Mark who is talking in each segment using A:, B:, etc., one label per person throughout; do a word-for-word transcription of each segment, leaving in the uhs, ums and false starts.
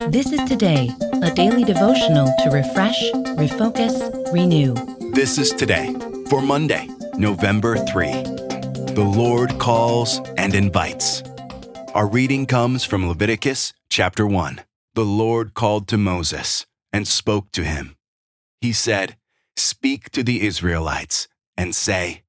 A: This is Today, a daily devotional to refresh, refocus, renew.
B: This is Today for Monday, November third. The Lord calls and invites. Our reading comes from Leviticus chapter one. The Lord called to Moses and spoke to him. He said, "Speak to the Israelites and say."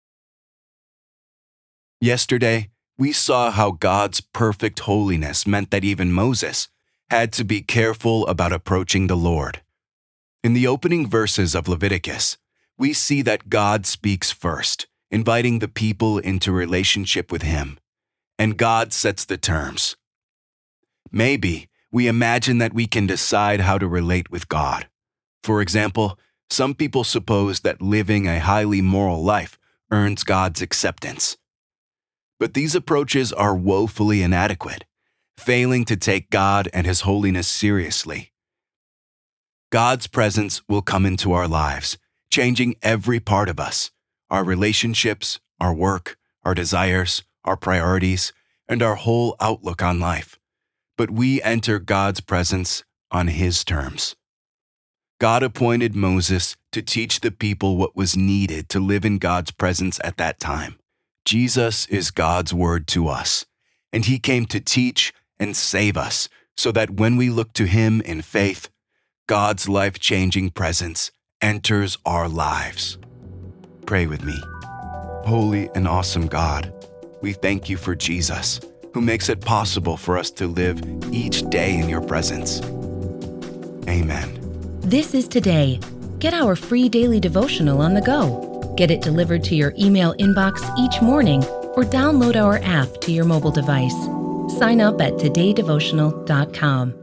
B: Yesterday, we saw how God's perfect holiness meant that even Moses had to be careful about approaching the Lord. In the opening verses of Leviticus, we see that God speaks first, inviting the people into relationship with Him, and God sets the terms. Maybe we imagine that we can decide how to relate with God. For example, some people suppose that living a highly moral life earns God's acceptance. But these approaches are woefully inadequate, failing to take God and His holiness seriously. God's presence will come into our lives, changing every part of us, our relationships, our work, our desires, our priorities, and our whole outlook on life. But we enter God's presence on His terms. God appointed Moses to teach the people what was needed to live in God's presence at that time. Jesus is God's word to us, and He came to teach and save us so that when we look to Him in faith, God's life-changing presence enters our lives. Pray with me. Holy and awesome God, we thank You for Jesus, who makes it possible for us to live each day in Your presence. Amen.
A: This is Today. Get our free daily devotional on the go. Get it delivered to your email inbox each morning or download our app to your mobile device. Sign up at today devotional dot com.